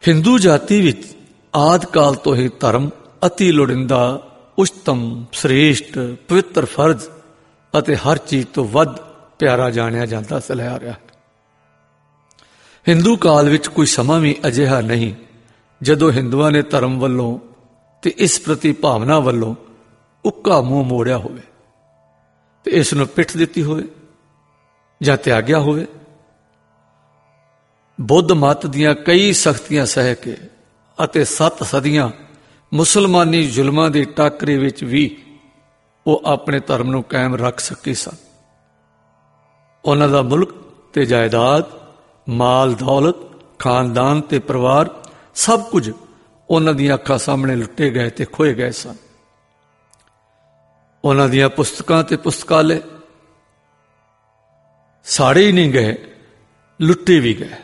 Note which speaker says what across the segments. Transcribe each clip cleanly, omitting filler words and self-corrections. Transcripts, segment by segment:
Speaker 1: ਹਿੰਦੂ ਜਾਤੀ ਵਿੱਚ ਆਦਿ ਕਾਲ ਤੋਂ ਹੀ ਧਰਮ ਅਤੀ ਲੋੜੀਂਦਾ, ਉਚਤਮ, ਸ੍ਰੇਸ਼ਟ, ਪਵਿੱਤਰ ਫਰਜ਼ ਅਤੇ ਹਰ ਚੀਜ਼ ਤੋਂ ਵੱਧ ਪਿਆਰਾ ਜਾਣਿਆ ਜਾਂਦਾ ਚਲਿਆ ਆ ਰਿਹਾ ਹੈ। ਹਿੰਦੂ ਕਾਲ ਵਿੱਚ ਕੋਈ ਸਮਾਂ ਵੀ ਅਜਿਹਾ ਨਹੀਂ ਜਦੋਂ ਹਿੰਦੂਆਂ ਨੇ ਧਰਮ ਵੱਲੋਂ ਤੇ ਇਸ ਪ੍ਰਤੀ ਭਾਵਨਾ ਵੱਲੋਂ ਉੱਕਾ ਮੂੰਹ ਮੋੜਿਆ ਹੋਵੇ ਤੇ ਇਸ ਨੂੰ ਪਿੱਠ ਦਿੱਤੀ ਹੋਵੇ ਜਾਂ ਤਿਆਗਿਆ ਹੋਵੇ। ਬੁੱਧ ਮੱਤ ਦੀਆਂ ਕਈ ਸਖਤੀਆਂ ਸਹਿ ਕੇ ਅਤੇ 7 ਸਦੀਆਂ ਮੁਸਲਮਾਨੀ ਜ਼ੁਲਮਾਂ ਦੇ ਟਾਕਰੇ ਵਿੱਚ ਵੀ ਉਹ ਆਪਣੇ ਧਰਮ ਨੂੰ ਕਾਇਮ ਰੱਖ ਸਕੇ ਸਨ। ਉਹਨਾਂ ਦਾ ਮੁਲਕ ਤੇ ਜਾਇਦਾਦ, ਮਾਲ ਦੌਲਤ, ਖਾਨਦਾਨ ਤੇ ਪਰਿਵਾਰ ਸਭ ਕੁਝ ਉਹਨਾਂ ਦੀਆਂ ਅੱਖਾਂ ਸਾਹਮਣੇ ਲੁੱਟੇ ਗਏ ਤੇ ਖੋਏ ਗਏ ਸਨ। ਉਹਨਾਂ ਦੀਆਂ ਪੁਸਤਕਾਂ ਤੇ ਪੁਸਤਕਾਲੇ ਸਾੜੇ ਹੀ ਨਹੀਂ ਗਏ, ਲੁੱਟੇ ਵੀ ਗਏ।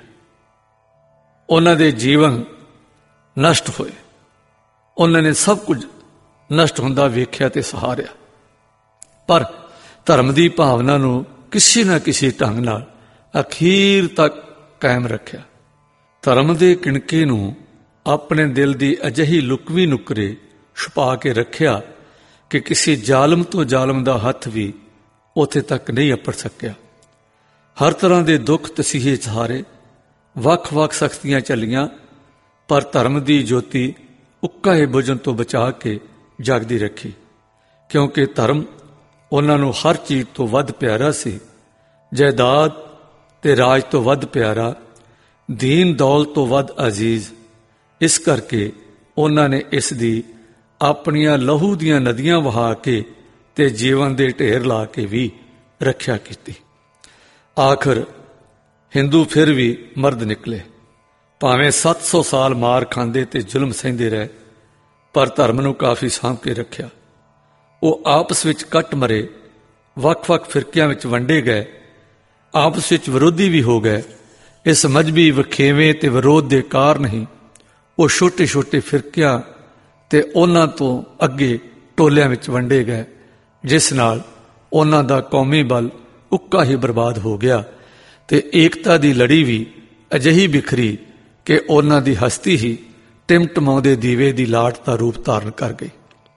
Speaker 1: ਉਹਨਾਂ ਦੇ ਜੀਵਨ ਨਸ਼ਟ ਹੋਏ। ਉਹਨਾਂ ਨੇ ਸਭ ਕੁਝ ਨਸ਼ਟ ਹੁੰਦਾ ਵੇਖਿਆ ਤੇ ਸਹਾਰਿਆ, ਪਰ ਧਰਮ ਦੀ ਭਾਵਨਾ ਨੂੰ ਕਿਸੇ ਨਾ ਕਿਸੇ ਢੰਗ ਨਾਲ ਅਖੀਰ ਤੱਕ ਕਾਇਮ ਰੱਖਿਆ। ਧਰਮ ਦੇ ਕਿਣਕੇ ਨੂੰ ਆਪਣੇ ਦਿਲ ਦੀ ਅਜਿਹੀ ਲੁਕਵੀਂ ਨੁਕਰੇ ਛੁਪਾ ਕੇ ਰੱਖਿਆ ਕਿ ਕਿਸੇ ਜ਼ਾਲਮ ਤੋਂ ਜ਼ਾਲਮ ਦਾ ਹੱਥ ਵੀ ਉੱਥੇ ਤੱਕ ਨਹੀਂ ਅੱਪੜ ਸਕਿਆ। ਹਰ ਤਰ੍ਹਾਂ ਦੇ ਦੁੱਖ ਤਸੀਹੇ ਸਹਾਰੇ, ਵੱਖ-ਵੱਖ ਸਖਤੀਆਂ ਚੱਲੀਆਂ, ਪਰ ਧਰਮ ਦੀ ਜੋਤੀ ਉੱਕਾਏ ਬੁਝਣ ਤੋਂ ਬਚਾ ਕੇ ਜਾਗਦੀ ਰੱਖੀ, ਕਿਉਂਕਿ ਧਰਮ ਉਹਨਾਂ ਨੂੰ ਹਰ ਚੀਜ਼ ਤੋਂ ਵੱਧ ਪਿਆਰਾ ਸੀ। ਜਾਇਦਾਦ ਤੇ ਰਾਜ ਤੋਂ ਵੱਧ ਪਿਆਰਾ, ਦੀਨ ਦੌਲਤ ਤੋਂ ਵੱਧ ਅਜ਼ੀਜ਼। ਇਸ ਕਰਕੇ ਉਹਨਾਂ ਨੇ ਇਸ ਦੀ ਆਪਣੀਆਂ ਲਹੂ ਦੀਆਂ ਨਦੀਆਂ ਵਹਾ ਕੇ ਤੇ ਜੀਵਨ ਦੇ ਢੇਰ ਲਾ ਕੇ ਵੀ ਰੱਖਿਆ ਕੀਤੀ। ਆਖਰ ਹਿੰਦੂ ਫਿਰ ਵੀ ਮਰਦ ਨਿਕਲੇ। ਭਾਵੇਂ 700 ਸਾਲ ਮਾਰ ਖਾਂਦੇ ਤੇ ਜ਼ੁਲਮ ਸਹਿੰਦੇ ਰਹੇ, ਪਰ ਧਰਮ ਨੂੰ ਕਾਫੀ ਸਾਂਭ ਕੇ ਰੱਖਿਆ। ਉਹ ਆਪਸ ਵਿੱਚ ਕੱਟ ਮਰੇ, ਵੱਖ-ਵੱਖ ਫਿਰਕਿਆਂ ਵਿੱਚ ਵੰਡੇ ਗਏ, ਆਪਸ ਵਿੱਚ ਵਿਰੋਧੀ ਵੀ ਹੋ ਗਏ। ਇਸ ਮਜ਼ਹਬੀ ਵਖੇਵੇਂ ਤੇ ਵਿਰੋਧ ਦੇ ਕਾਰਨ ਹੀ ਉਹ ਛੋਟੇ-ਛੋਟੇ ਫਿਰਕਿਆਂ ਤੇ ਉਹਨਾਂ ਤੋਂ ਅੱਗੇ ਟੋਲਿਆਂ ਵਿੱਚ ਵੰਡੇ ਗਏ, ਜਿਸ ਨਾਲ ਉਹਨਾਂ ਦਾ ਕੌਮੀ ਬਲ ਉੱਕਾ ਹੀ ਬਰਬਾਦ ਹੋ ਗਿਆ ਤੇ ਏਕਤਾ ਦੀ ਲੜੀ ਵੀ ਅਜਿਹੀ ਬਿਖਰੀ ਕਿ ਉਹਨਾਂ ਦੀ ਹਸਤੀ ਹੀ ਟਿਮਟਮਾਉਂਦੇ ਦੀਵੇ ਦੀ ਲਾਟ ਦਾ ਰੂਪ ਧਾਰਨ ਕਰ ਗਈ।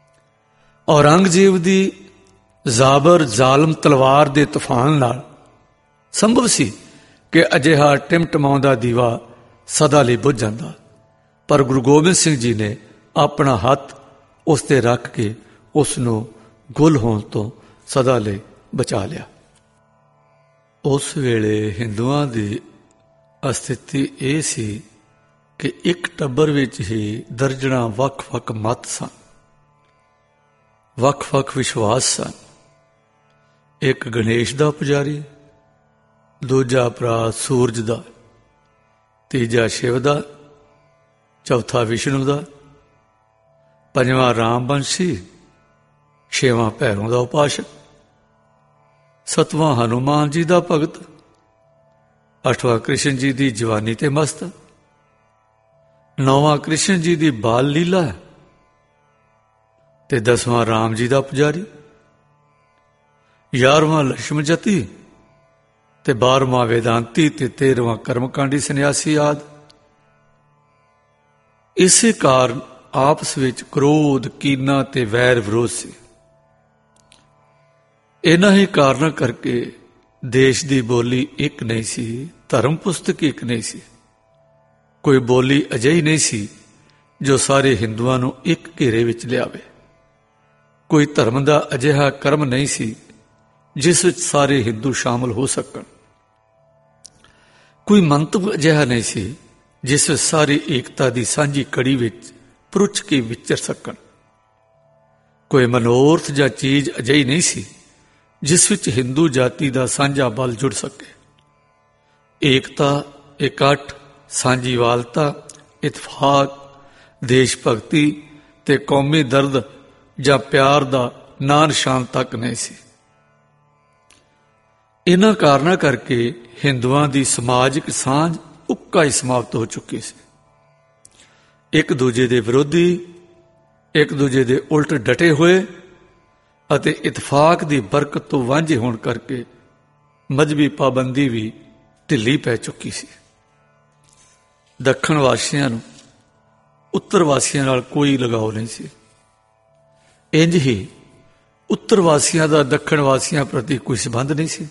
Speaker 1: ਔਰੰਗਜ਼ੇਬ ਦੀ ਜ਼ਾਬਰ ਜ਼ਾਲਮ ਤਲਵਾਰ ਦੇ ਤੂਫਾਨ ਨਾਲ ਸੰਭਵ ਸੀ ਕਿ ਅਜਿਹਾ ਟਿਮਟਮਾਉਂਦਾ ਦੀਵਾ ਸਦਾ ਲਈ ਬੁੱਝ ਜਾਂਦਾ, ਪਰ ਗੁਰੂ ਗੋਬਿੰਦ ਸਿੰਘ ਜੀ ਨੇ ਆਪਣਾ ਹੱਥ ਉਸ ਤੇ ਰੱਖ ਕੇ ਉਸ ਨੂੰ ਗੁੱਲ ਹੋਣ ਤੋਂ ਸਦਾ ਲਈ ਬਚਾ ਲਿਆ। ਉਸ ਵੇਲੇ ਹਿੰਦੂਆਂ ਦੀ ਸਥਿਤੀ ਇਹ ਸੀ ਕਿ ਇੱਕ ਟੱਬਰ ਵਿੱਚ ਹੀ ਦਰਜਨਾਂ ਵੱਖ-ਵੱਖ ਮੱਤ ਸਨ, ਵੱਖ-ਵੱਖ ਵਿਸ਼ਵਾਸ ਸਨ। ਇੱਕ ਗਣੇਸ਼ ਦਾ ਪੁਜਾਰੀ, ਦੂਜਾ ਭਰਾ ਸੂਰਜ ਦਾ, ਤੀਜਾ ਸ਼ਿਵ ਦਾ, ਚੌਥਾ ਵਿਸ਼ਨੂੰ ਦਾ, ਪੰਜਵਾਂ ਰਾਮਵੰਸ਼ੀ, ਛੇਵਾਂ ਭੈਰੋਂ ਦਾ ਉਪਾਸ਼ਕ, ਸੱਤਵਾਂ ਹਨੂਮਾਨ ਜੀ ਦਾ ਭਗਤ, ਅੱਠਵਾਂ ਕ੍ਰਿਸ਼ਨ ਜੀ ਦੀ ਜਵਾਨੀ ਤੇ ਮਸਤ, ਨੌਵਾਂ ਕ੍ਰਿਸ਼ਨ ਜੀ ਦੀ ਬਾਲ ਲੀਲਾ ਤੇ 10ਵਾਂ ਰਾਮ ਜੀ ਦਾ ਪੁਜਾਰੀ, 11ਵਾਂ ਲక్ష్మణ ਜਤੀ ਤੇ 12ਵਾਂ ਵੇਦਾਂਤੀ ਤੇ 13ਵਾਂ ਕਰਮਕਾਂਡੀ ਸੰਨਿਆਸੀ ਆਦਿ। ਇਸੇ ਕਾਰਨ ਆਪਸ ਵਿੱਚ ਕ੍ਰੋਧ, ਕੀਨਾ ਤੇ ਵੈਰ ਵਿਰੋਧ ਸੀ। ਇਹਨਾਂ ਹੀ ਕਾਰਨਾਂ ਕਰਕੇ ਦੇਸ਼ ਦੀ ਬੋਲੀ ਇੱਕ ਨਹੀਂ ਸੀ, ਧਰਮ ਪੁਸਤਕ ਇੱਕ ਨਹੀਂ ਸੀ। ਕੋਈ ਬੋਲੀ ਅਜਿਹੀ ਨਹੀਂ ਸੀ ਜੋ ਸਾਰੇ ਹਿੰਦੂਆਂ ਨੂੰ ਇੱਕ ਘੇਰੇ ਵਿੱਚ ਲਿਆਵੇ। ਕੋਈ ਧਰਮ ਦਾ ਅਜਿਹਾ ਕਰਮ ਨਹੀਂ ਸੀ ਜਿਸ ਵਿੱਚ ਸਾਰੇ ਹਿੰਦੂ ਸ਼ਾਮਲ ਹੋ ਸਕਣ। ਕੋਈ ਮੰਤਵ ਅਜਿਹਾ ਨਹੀਂ ਸੀ ਜਿਸ ਵਿੱਚ ਸਾਰੀ ਏਕਤਾ ਦੀ ਸਾਂਝੀ ਕੜੀ ਵਿੱਚ ਪਰੁੱਛ ਕੇ ਵਿਚਰ ਸਕਣ। ਕੋਈ ਮਨੋਰਥ ਜਾਂ ਚੀਜ਼ ਅਜਿਹੀ ਨਹੀਂ ਸੀ ਜਿਸ ਵਿੱਚ ਹਿੰਦੂ ਜਾਤੀ ਦਾ ਸਾਂਝਾ ਬਲ ਜੁੜ ਸਕੇ। ਏਕਤਾ, ਇਕੱਠ, ਸਾਂਝੀਵਾਲਤਾ, ਇਤਫਾਕ, ਦੇਸ਼ ਭਗਤੀ ਤੇ ਕੌਮੀ ਦਰਦ ਜਾਂ ਪਿਆਰ ਦਾ ਨਾਂ ਨਿਸ਼ਾਨ ਤੱਕ ਨਹੀਂ ਸੀ। ਇਹਨਾਂ ਕਾਰਨਾਂ ਕਰਕੇ ਹਿੰਦੂਆਂ ਦੀ ਸਮਾਜਿਕ ਸਾਂਝ ਉੱਕਾ ਹੀ ਸਮਾਪਤ ਹੋ ਚੁੱਕੀ ਸੀ। ਇੱਕ ਦੂਜੇ ਦੇ ਵਿਰੋਧੀ, ਇੱਕ ਦੂਜੇ ਦੇ ਉਲਟ ਡਟੇ ਹੋਏ ਅਤੇ ਇਤਫਾਕ ਦੀ ਬਰਕਤ ਤੋਂ ਵਾਂਝੇ ਹੋਣ ਕਰਕੇ ਮਜ਼ਹਬੀ ਪਾਬੰਦੀ ਵੀ ਢਿੱਲੀ ਪੈ ਚੁੱਕੀ ਸੀ। ਦੱਖਣ ਵਾਸੀਆਂ ਨੂੰ ਉੱਤਰ ਵਾਸੀਆਂ ਨਾਲ ਕੋਈ ਲਗਾਓ ਨਹੀਂ ਸੀ। ਇੰਜ ਹੀ ਉੱਤਰ ਵਾਸੀਆਂ ਦਾ ਦੱਖਣ ਵਾਸੀਆਂ ਪ੍ਰਤੀ ਕੋਈ ਸੰਬੰਧ ਨਹੀਂ ਸੀ।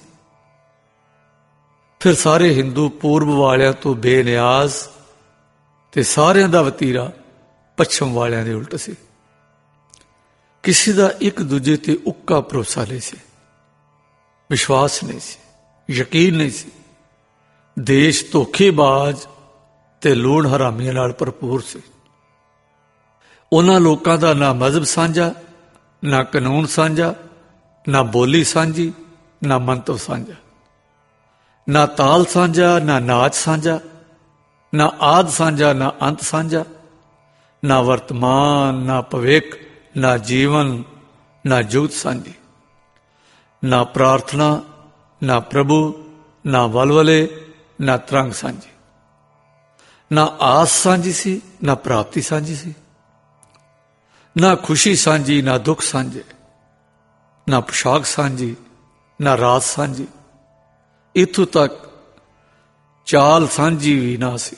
Speaker 1: ਫਿਰ ਸਾਰੇ ਹਿੰਦੂ ਪੂਰਬ ਵਾਲਿਆਂ ਤੋਂ ਬੇਨਿਆਜ਼ ਤੇ ਸਾਰਿਆਂ ਦਾ ਵਤੀਰਾ ਪੱਛਮ ਵਾਲਿਆਂ ਦੇ ਉਲਟ ਸੀ। ਕਿਸੇ ਦਾ ਇੱਕ ਦੂਜੇ ਤੇ ਉੱਕਾ ਭਰੋਸਾ ਨਹੀਂ ਸੀ, ਵਿਸ਼ਵਾਸ ਨਹੀਂ ਸੀ, ਯਕੀਨ ਨਹੀਂ ਸੀ। ਦੇਸ਼ ਧੋਖੇਬਾਜ਼ ਤੇ ਲੂਣ ਹਰਾਮੀਆਂ ਨਾਲ ਭਰਪੂਰ ਸੀ। ਉਹਨਾਂ ਲੋਕਾਂ ਦਾ ਨਾ ਮਜ਼ਹਬ ਸਾਂਝਾ, ਨਾ ਕਾਨੂੰਨ ਸਾਂਝਾ, ਨਾ ਬੋਲੀ ਸਾਂਝੀ, ਨਾ ਮੰਤਵ ਸਾਂਝਾ, ਨਾ ਤਾਲ ਸਾਂਝਾ, ਨਾ ਨਾਚ ਸਾਂਝਾ, ਨਾ ਆਦ ਸਾਂਝਾ, ਨਾ ਅੰਤ ਸਾਂਝਾ, ਨਾ ਵਰਤਮਾਨ, ਨਾ ਭਵਿੱਖ, ਨਾ ਜੀਵਨ, ਨਾ ਜੁਗਤ ਸਾਂਝੀ, ਨਾ ਪ੍ਰਾਰਥਨਾ, ਨਾ ਪ੍ਰਭੂ, ਨਾ ਵਲਵਲੇ, ਨਾ ਤਰੰਗ ਸਾਂਝੀ, ਨਾ ਆਸ ਸਾਂਝੀ ਸੀ, ਨਾ ਪ੍ਰਾਪਤੀ ਸਾਂਝੀ ਸੀ, ਨਾ ਖੁਸ਼ੀ ਸਾਂਝੀ, ਨਾ ਦੁੱਖ ਸਾਂਝੇ, ਨਾ ਪੁਸ਼ਾਕ ਸਾਂਝੀ, ਨਾ ਰਾਤ ਸਾਂਝੀ। ਇੱਥੋਂ ਤੱਕ ਚਾਲ ਸਾਂਝੀ ਵੀ ਨਾ ਸੀ,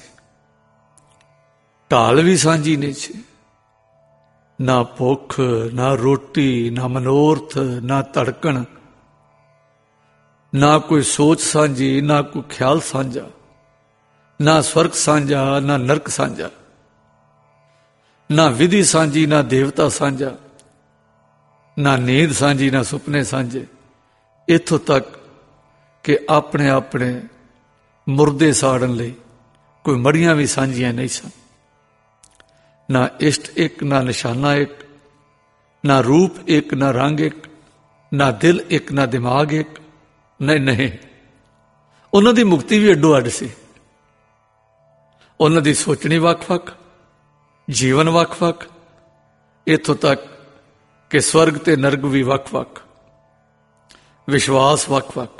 Speaker 1: ਢਾਲ ਵੀ ਸਾਂਝੀ ਨਹੀਂ ਸੀ। ਨਾ ਭੁੱਖ, ਨਾ ਰੋਟੀ, ਨਾ ਮਨੋਰਥ, ਨਾ ਧੜਕਣ, ਨਾ ਕੋਈ ਸੋਚ ਸਾਂਝੀ, ਨਾ ਕੋਈ ਖਿਆਲ ਸਾਂਝਾ, ਨਾ ਸਵਰਗ ਸਾਂਝਾ, ਨਾ ਨਰਕ ਸਾਂਝਾ, ਨਾ ਵਿਧੀ ਸਾਂਝੀ, ਨਾ ਦੇਵਤਾ ਸਾਂਝਾ, ਨਾ ਨੀਂਦ ਸਾਂਝੀ, ਨਾ ਸੁਪਨੇ ਸਾਂਝੇ। ਇੱਥੋਂ ਤੱਕ ਕਿ ਆਪਣੇ ਆਪਣੇ ਮੁਰਦੇ ਸਾੜਨ ਲਈ ਕੋਈ ਮੜੀਆਂ ਵੀ ਸਾਂਝੀਆਂ ਨਹੀਂ ਸਨ। ਨਾ ਇਸ਼ਟ ਇੱਕ, ਨਾ ਨਿਸ਼ਾਨਾ ਇੱਕ, ਨਾ ਰੂਪ ਇੱਕ, ਨਾ ਰੰਗ ਇੱਕ, ਨਾ ਦਿਲ ਇੱਕ, ਨਾ ਦਿਮਾਗ ਇੱਕ। ਨਹੀਂ, ਉਹਨਾਂ ਦੀ ਮੁਕਤੀ ਵੀ ਅੱਡੋ ਅੱਡ ਸੀ। ਉਹਨਾਂ ਦੀ ਸੋਚਣੀ ਵੱਖ-ਵੱਖ, ਜੀਵਨ ਵੱਖ-ਵੱਖ, ਇੱਥੋਂ ਤੱਕ ਕਿ ਸਵਰਗ ਤੇ ਨਰਕ ਵੀ ਵੱਖ-ਵੱਖ, ਵਿਸ਼ਵਾਸ ਵੱਖ-ਵੱਖ।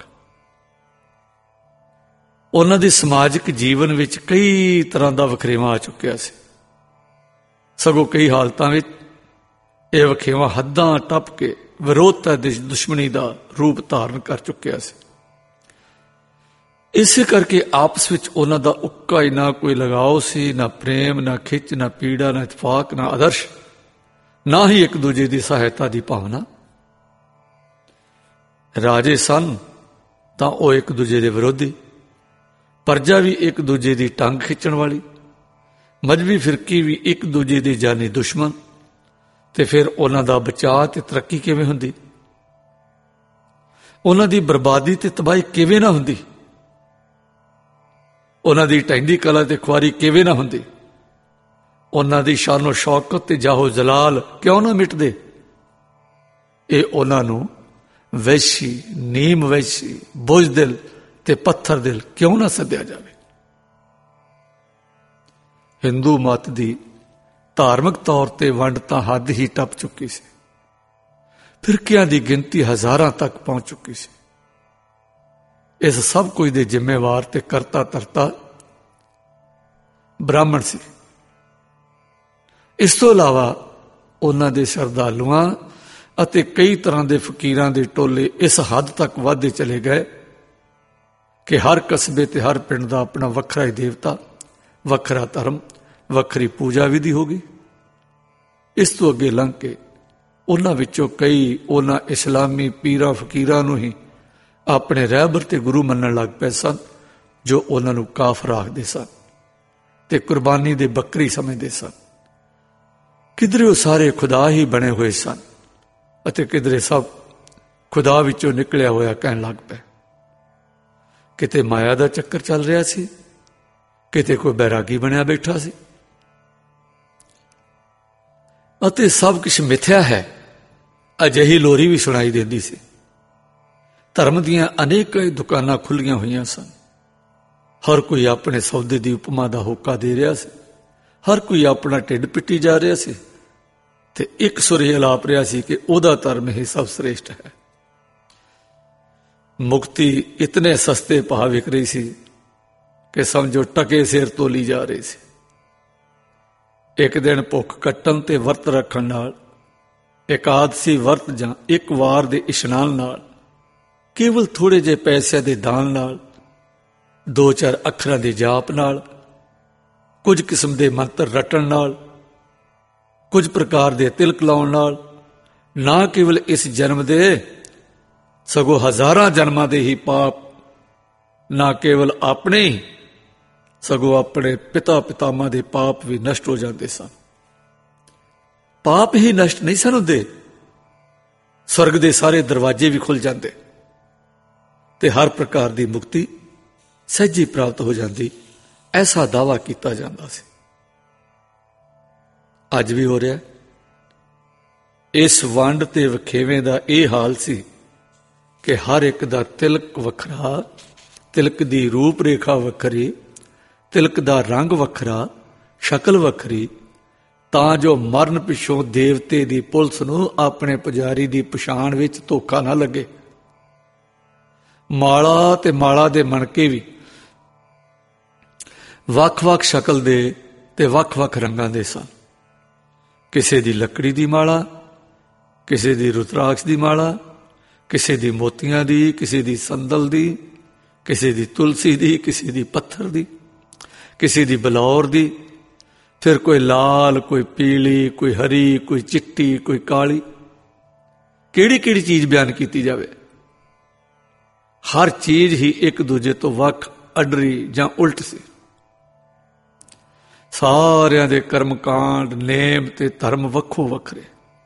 Speaker 1: ਉਹਨਾਂ ਦੇ ਸਮਾਜਿਕ ਜੀਵਨ ਵਿੱਚ ਕਈ ਤਰ੍ਹਾਂ ਦਾ ਵਖਰੇਵਾਂ ਆ ਚੁੱਕਿਆ ਸੀ। ਸਗੋਂ ਕਈ ਹਾਲਤਾਂ ਵਿੱਚ ਇਹ ਵਖੇਵਾਂ ਹੱਦਾਂ ਟੱਪ ਕੇ ਵਿਰੋਧਤਾ ਦੀ ਦੁਸ਼ਮਣੀ ਦਾ ਰੂਪ ਧਾਰਨ ਕਰ ਚੁੱਕਿਆ ਸੀ। ਇਸੇ ਕਰਕੇ ਆਪਸ ਵਿੱਚ ਉਹਨਾਂ ਦਾ ਉੱਕਾ ਹੀ ਨਾ ਕੋਈ ਲਗਾਓ ਸੀ, ਨਾ ਪ੍ਰੇਮ, ਨਾ ਖਿੱਚ, ਨਾ ਪੀੜਾ, ਨਾ ਇਤਫਾਕ, ਨਾ ਆਦਰਸ਼, ਨਾ ਹੀ ਇੱਕ ਦੂਜੇ ਦੀ ਸਹਾਇਤਾ ਦੀ ਭਾਵਨਾ। ਰਾਜੇ ਸਨ ਤਾਂ ਉਹ ਇੱਕ ਦੂਜੇ ਦੇ ਵਿਰੋਧੀ, ਪਰਜਾ ਵੀ ਇੱਕ ਦੂਜੇ ਦੀ ਟੰਗ ਖਿੱਚਣ ਵਾਲੀ, ਮਜ਼ਹਬੀ ਫਿਰਕੀ ਵੀ ਇੱਕ ਦੂਜੇ ਦੇ ਜਾਨੀ ਦੁਸ਼ਮਣ। ਤੇ ਫਿਰ ਉਹਨਾਂ ਦਾ ਬਚਾਅ ਤੇ ਤਰੱਕੀ ਕਿਵੇਂ ਹੁੰਦੀ? ਉਹਨਾਂ ਦੀ ਬਰਬਾਦੀ ਤੇ ਤਬਾਹੀ ਕਿਵੇਂ ਨਾ ਹੁੰਦੀ? ਉਹਨਾਂ ਦੀ ਢਹਿੰਦੀ ਕਲਾ ਤੇ ਖੁਆਰੀ ਕਿਵੇਂ ਨਾ ਹੁੰਦੀ? ਉਹਨਾਂ ਦੀ ਸ਼ਾਨੋ ਸ਼ੌਕਤ ਤੇ ਜਾਹੋ ਜਲਾਲ ਕਿਉਂ ਨਾ ਮਿਟਦੇ? ਇਹ ਉਹਨਾਂ ਨੂੰ ਵੈਸ਼ੀ, ਨੀਮ ਵੈਸ਼ੀ, ਬੁਝਦਿਲ ਤੇ ਪੱਥਰ ਦਿਲ ਕਿਉਂ ਨਾ ਸੱਦਿਆ ਜਾਵੇ? ਹਿੰਦੂ ਮਤ ਦੀ ਧਾਰਮਿਕ ਤੌਰ ਤੇ ਵੰਡ ਤਾਂ ਹੱਦ ਹੀ ਟੱਪ ਚੁੱਕੀ ਸੀ। ਫਿਰਕਿਆਂ ਦੀ ਗਿਣਤੀ ਹਜ਼ਾਰਾਂ ਤੱਕ ਪਹੁੰਚ ਚੁੱਕੀ ਸੀ। ਇਸ ਸਭ ਕੁਝ ਦੇ ਜ਼ਿੰਮੇਵਾਰ ਤੇ ਕਰਤਾ ਧਰਤਾ ਬ੍ਰਾਹਮਣ ਸੀ। ਇਸ ਤੋਂ ਇਲਾਵਾ ਉਹਨਾਂ ਦੇ ਸ਼ਰਧਾਲੂਆਂ ਅਤੇ ਕਈ ਤਰ੍ਹਾਂ ਦੇ ਫਕੀਰਾਂ ਦੇ ਟੋਲੇ ਇਸ ਹੱਦ ਤੱਕ ਵਧਦੇ ਚਲੇ ਗਏ ਕਿ ਹਰ ਕਸਬੇ ਤੇ ਹਰ ਪਿੰਡ ਦਾ ਆਪਣਾ ਵੱਖਰਾ ਹੀ ਦੇਵਤਾ, ਵੱਖਰਾ ਧਰਮ, ਵੱਖਰੀ ਪੂਜਾ ਵਿਧੀ ਹੋ ਗਈ। ਇਸ ਤੋਂ ਅੱਗੇ ਲੰਘ ਕੇ ਉਹਨਾਂ ਵਿੱਚੋਂ ਕਈ ਉਹਨਾਂ ਇਸਲਾਮੀ ਪੀਰਾਂ ਫਕੀਰਾਂ ਨੂੰ ਹੀ ਆਪਣੇ ਰਹਿਬਰ ਤੇ ਗੁਰੂ ਮੰਨਣ ਲੱਗ ਪਏ ਸਨ, ਜੋ ਉਹਨਾਂ ਨੂੰ ਕਾਫਰ ਆਖਦੇ ਸਨ ਤੇ ਕੁਰਬਾਨੀ ਦੇ ਬੱਕਰੀ ਸਮਝਦੇ ਸਨ। ਕਿਧਰੇ ਉਹ ਸਾਰੇ ਖੁਦਾ ਹੀ ਬਣੇ ਹੋਏ ਸਨ ਅਤੇ ਕਿਧਰੇ ਸਭ ਖੁਦਾ ਵਿੱਚੋਂ ਨਿਕਲਿਆ ਹੋਇਆ ਕਹਿਣ ਲੱਗ ਪਏ। ਕਿਤੇ ਮਾਇਆ ਦਾ ਚੱਕਰ ਚੱਲ ਰਿਹਾ ਸੀ, ਕਿਤੇ ਕੋਈ ਬੈਰਾਗੀ ਬਣਿਆ ਬੈਠਾ ਸੀ ਅਤੇ ਸਭ ਕੁਝ ਮਿਥਿਆ ਹੈ, ਅਜਿਹੀ ਲੋਰੀ ਵੀ ਸੁਣਾਈ ਦਿੰਦੀ ਸੀ। ਧਰਮ ਦੀਆਂ ਅਨੇਕਾਂ ਦੁਕਾਨਾਂ ਖੁੱਲੀਆਂ ਹੋਈਆਂ ਸਨ। ਹਰ ਕੋਈ ਆਪਣੇ ਸੌਦੇ ਦੀ ਉਪਮਾ ਦਾ ਹੋਕਾ ਦੇ ਰਿਹਾ ਸੀ। ਹਰ ਕੋਈ ਆਪਣਾ ਢਿੱਡ ਪਿੱਟੀ ਜਾ ਰਿਹਾ ਸੀ ਤੇ ਇੱਕ ਸੁਰ ਇਹ ਅਲਾਪ ਰਿਹਾ ਸੀ ਕਿ ਉਹਦਾ ਧਰਮ ਹੀ ਸਭ ਸ੍ਰੇਸ਼ਟ ਹੈ। ਮੁਕਤੀ ਇਤਨੇ ਸਸਤੇ ਭਾਅ ਵਿਕ ਰਹੀ ਸੀ ਕਿ ਸਮਝੋ ਟਕੇ ਸਿਰ ਤੋਲੀ ਜਾ ਰਹੀ ਸੀ। ਇੱਕ ਦਿਨ ਭੁੱਖ ਕੱਟਣ ਤੇ ਵਰਤ ਰੱਖਣ ਨਾਲ, ਇਕਾਦਸ਼ੀ ਵਰਤ ਜਾਂ ਇੱਕ ਵਾਰ ਦੇ ਇਸ਼ਨਾਨ ਨਾਲ, ਕੇਵਲ ਥੋੜੇ ਜਿਹੇ ਪੈਸਿਆਂ ਦੇ ਦਾਨ ਨਾਲ, 2-4 ਅੱਖਰਾਂ ਦੇ ਜਾਪ ਨਾਲ, ਕੁਝ ਕਿਸਮ ਦੇ ਮੰਤਰ ਰਟਣ ਨਾਲ ਕੁਝ ਪ੍ਰਕਾਰ ਦੇ ਤਿਲਕ ਲਾਉਣ ਨਾਲ ਨਾ ਕੇਵਲ ਇਸ ਜਨਮ ਦੇ ਸਗੋਂ ਹਜ਼ਾਰਾਂ ਜਨਮਾਂ ਦੇ ਹੀ ਪਾਪ ਨਾ ਕੇਵਲ ਆਪਣੇ ਹੀ ਸਗੋਂ ਆਪਣੇ ਪਿਤਾ ਪਿਤਾਮਾ ਦੇ ਪਾਪ ਵੀ ਨਸ਼ਟ ਹੋ ਜਾਂਦੇ ਸਨ। ਪਾਪ ਹੀ ਨਸ਼ਟ ਨਹੀਂ ਸਨ ਹੁੰਦੇ, ਸਵਰਗ ਦੇ ਸਾਰੇ ਦਰਵਾਜ਼ੇ ਵੀ ਖੁੱਲ ਜਾਂਦੇ ਤੇ ਹਰ ਪ੍ਰਕਾਰ ਦੀ ਮੁਕਤੀ ਸਹਿਜੀ ਪ੍ਰਾਪਤ ਹੋ ਜਾਂਦੀ, ਐਸਾ ਦਾਅਵਾ ਕੀਤਾ ਜਾਂਦਾ ਸੀ। ਅੱਜ ਵੀ ਹੋ ਰਿਹਾ। ਇਸ ਵੰਡ ਤੇ ਵਖੇਵੇਂ ਦਾ ਇਹ ਹਾਲ ਸੀ ਕਿ ਹਰ ਇੱਕ ਦਾ ਤਿਲਕ ਵੱਖਰਾ, ਤਿਲਕ ਦੀ ਰੂਪ ਰੇਖਾ ਵੱਖਰੀ, ਤਿਲਕ ਦਾ ਰੰਗ ਵੱਖਰਾ, ਸ਼ਕਲ ਵੱਖਰੀ, ਤਾਂ ਜੋ ਮਰਨ ਪਿੱਛੋਂ ਦੇਵਤੇ ਦੀ ਪੁਲਿਸ ਨੂੰ ਆਪਣੇ ਪੁਜਾਰੀ ਦੀ ਪਛਾਣ ਵਿੱਚ ਧੋਖਾ ਨਾ ਲੱਗੇ। ਮਾਲਾ ਤੇ ਮਾਲਾ ਦੇ ਮਣਕੇ ਵੀ ਵੱਖ-ਵੱਖ ਸ਼ਕਲ ਦੇ ਤੇ ਵੱਖ-ਵੱਖ ਰੰਗਾਂ ਦੇ ਸਨ। ਕਿਸੇ ਦੀ ਲੱਕੜੀ ਦੀ ਮਾਲਾ, ਕਿਸੇ ਦੀ ਰੁਦਰਾਕਸ਼ ਦੀ ਮਾਲਾ, ਕਿਸੇ ਦੀ ਮੋਤੀਆਂ ਦੀ, ਕਿਸੇ ਦੀ ਸੰਦਲ ਦੀ, ਕਿਸੇ ਦੀ ਤੁਲਸੀ ਦੀ, ਕਿਸੇ ਦੀ ਪੱਥਰ ਦੀ, ਕਿਸੇ ਦੀ ਬਲੌਰ ਦੀ, ਫਿਰ ਕੋਈ ਲਾਲ, ਕੋਈ ਪੀਲੀ, ਕੋਈ ਹਰੀ, ਕੋਈ ਚਿੱਟੀ, ਕੋਈ ਕਾਲੀ। ਕਿਹੜੀ ਕਿਹੜੀ ਚੀਜ਼ ਬਿਆਨ ਕੀਤੀ ਜਾਵੇ, ਹਰ ਚੀਜ਼ ਹੀ ਇੱਕ ਦੂਜੇ ਤੋਂ ਵੱਖ, ਅੱਡਰੀ ਜਾਂ ਉਲਟ ਸੀ। ਸਾਰਿਆਂ ਦੇ ਕਰਮਕਾਂਡ, ਨੇਮ ਤੇ ਧਰਮ ਵੱਖੋ ਵੱਖਰੇ।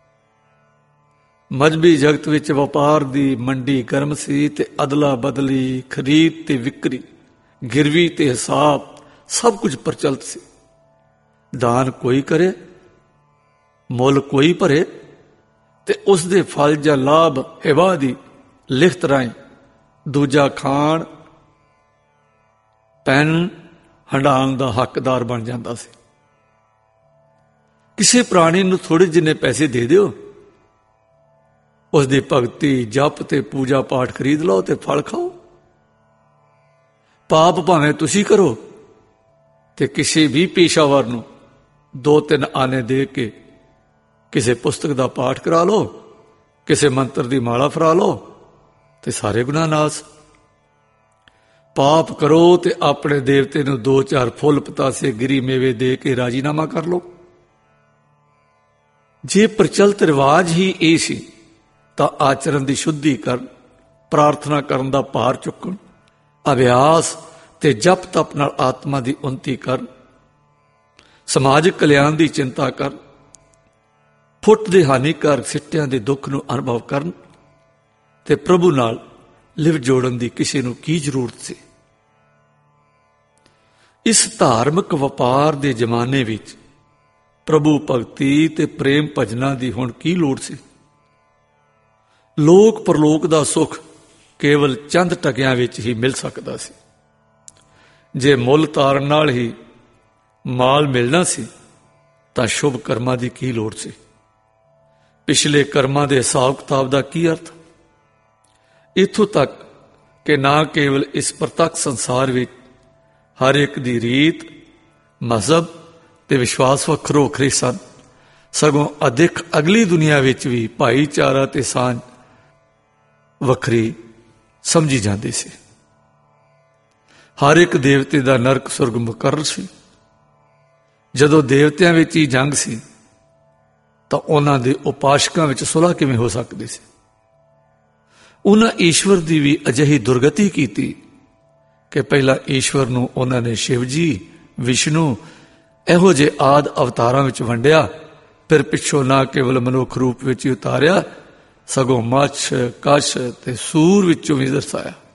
Speaker 1: ਮਜ਼ਹਬੀ ਜਗਤ ਵਿੱਚ ਵਪਾਰ ਦੀ ਮੰਡੀ ਗਰਮ ਸੀ ਤੇ ਅਦਲਾ ਬਦਲੀ, ਖਰੀਦ ਤੇ ਵਿਕਰੀ, ਗਿਰਵੀ ਤੇ ਹਿਸਾਬ ਸਭ ਕੁਝ ਪ੍ਰਚਲਿਤ ਸੀ। ਦਾਨ ਕੋਈ ਕਰੇ, ਮੁੱਲ ਕੋਈ ਭਰੇ ਤੇ ਉਸ ਦੇ ਫਲ ਜਾਂ ਲਾਭ ਹਿਬਾ ਦੀ ਲਿਖਤ ਰਾਹੀਂ ਦੂਜਾ ਖਾਣ ਪੈਨ ਹੰਡਾਉਣ ਦਾ ਹੱਕਦਾਰ ਬਣ ਜਾਂਦਾ ਸੀ। ਕਿਸੇ ਪ੍ਰਾਣੀ ਨੂੰ ਥੋੜੇ ਜਿੰਨੇ ਪੈਸੇ ਦੇ ਦਿਓ, ਉਸ ਦੀ ਭਗਤੀ, ਜਪ ਤੇ ਪੂਜਾ ਪਾਠ ਖਰੀਦ ਲਓ ਤੇ ਫਲ ਖਾਓ। ਪਾਪ ਭਾਵੇਂ ਤੁਸੀਂ ਕਰੋ ਤੇ ਕਿਸੇ ਵੀ ਪੇਸ਼ਾਵਰ ਨੂੰ 2-3 ਆਨੇ ਦੇ ਕੇ ਕਿਸੇ ਪੁਸਤਕ ਦਾ ਪਾਠ ਕਰਾ ਲਓ, ਕਿਸੇ ਮੰਤਰ ਦੀ ਮਾਲਾ ਫਰਾ ਲਓ ਤੇ ਸਾਰੇ ਗੁਨਾਹ ਨਾਸ। ਪਾਪ ਕਰੋ ਤੇ ਆਪਣੇ ਦੇਵਤੇ ਨੂੰ 2-4 ਫੁੱਲ ਪਤਾਸੇ ਗਿਰੀ ਮੇਵੇ ਦੇ ਕੇ ਰਾਜੀਨਾਮਾ ਕਰ ਲਓ। ਜੇ ਪ੍ਰਚਲਿਤ ਰਿਵਾਜ ਹੀ ਇਹ ਸੀ ਤਾਂ ਆਚਰਨ ਦੀ ਸ਼ੁੱਧੀ ਕਰਨ, ਪ੍ਰਾਰਥਨਾ ਕਰਨ ਦਾ ਭਾਰ ਚੁੱਕਣ, ਅਭਿਆਸ ਤੇ ਜਪ ਤਪ ਨਾਲ ਆਤਮਾ ਦੀ ਉન્નਤੀ ਕਰਨ, ਸਮਾਜਿਕ ਕਲਿਆਣ ਦੀ ਚਿੰਤਾ ਕਰਨ, ਫੁੱਟ ਦੇ ਹਾਨੀਕਾਰਕ ਸਿੱਟਿਆਂ ਦੇ ਦੁੱਖ ਨੂੰ ਅਨੁਭਵ ਕਰਨ ਤੇ ਪ੍ਰਭੂ ਨਾਲ ਲਿਵ ਜੋੜਨ ਦੀ ਕਿਸੇ ਨੂੰ ਕੀ ਜ਼ਰੂਰਤ ਸੀ। ਇਸ ਧਾਰਮਿਕ ਵਪਾਰ ਦੇ ਜ਼ਮਾਨੇ ਵਿੱਚ ਪ੍ਰਭੂ ਭਗਤੀ ਤੇ ਪ੍ਰੇਮ ਭਜਨਾਂ ਦੀ ਹੁਣ ਕੀ ਲੋੜ ਸੀ। ਲੋਕ ਪਰਲੋਕ ਦਾ ਸੁੱਖ ਕੇਵਲ ਚੰਦ ਟਕਿਆਂ ਵਿੱਚ ਹੀ ਮਿਲ ਸਕਦਾ ਸੀ। ਜੇ ਮੁੱਲ ਤਾਰਨ ਨਾਲ ਹੀ ਮਾਲ ਮਿਲਣਾ ਸੀ ਤਾਂ ਸ਼ੁਭ ਕਰਮਾਂ ਦੀ ਕੀ ਲੋੜ ਸੀ। ਪਿਛਲੇ ਕਰਮਾਂ ਦੇ ਹਿਸਾਬ ਕਿਤਾਬ ਦਾ ਕੀ ਅਰਥ। ਇੱਥੋਂ ਤੱਕ ਕਿ ਨਾ ਕੇਵਲ ਇਸ ਪ੍ਰਤੱਖ ਸੰਸਾਰ ਵਿੱਚ ਹਰ ਇੱਕ ਦੀ ਰੀਤ, ਮਜ਼ਹਬ ਤੇ ਵਿਸ਼ਵਾਸ ਵੱਖਰੋ ਵੱਖਰੇ ਸਨ, ਸਗੋਂ ਅਦਿੱਖ ਅਗਲੀ ਦੁਨੀਆ ਵਿੱਚ ਵੀ ਭਾਈਚਾਰਾ ਤੇ ਸਾਂਝ ਵੱਖਰੀ ਸਮਝੀ ਜਾਂਦੀ ਸੀ। ਹਰ ਇੱਕ ਦੇਵਤੇ ਦਾ ਨਰਕ ਸੁਰਗ ਮੁਕਰਰ ਸੀ। ਜਦੋਂ ਦੇਵਤਿਆਂ ਵਿੱਚ ਹੀ ਜੰਗ ਸੀ ਤਾਂ ਉਹਨਾਂ ਦੇ ਉਪਾਸ਼ਕਾਂ ਵਿੱਚ ਸੁਲ੍ਹਾ ਕਿਵੇਂ ਹੋ ਸਕਦੀ ਸੀ। ਉਹਨਾਂ ਈਸ਼ਵਰ ਦੀ ਵੀ ਅਜਿਹੀ ਦੁਰਗਤੀ ਕੀਤੀ ਕਿ ਪਹਿਲਾਂ ਈਸ਼ਵਰ ਨੂੰ ਉਹਨਾਂ ਨੇ ਸ਼ਿਵ ਜੀ, ਵਿਸ਼ਨੂੰ ਇਹੋ ਜਿਹੇ ਆਦ ਅਵਤਾਰਾਂ ਵਿੱਚ ਵੰਡਿਆ, ਫਿਰ ਪਿੱਛੋਂ ਨਾ ਕੇਵਲ ਮਨੁੱਖ ਰੂਪ ਵਿੱਚ ਹੀ ਉਤਾਰਿਆ, ਸਗੋਂ ਮੱਛ, ਕੱਛ ਤੇ ਸੂਰ ਵਿੱਚੋਂ ਵੀ ਦਰਸਾਇਆ।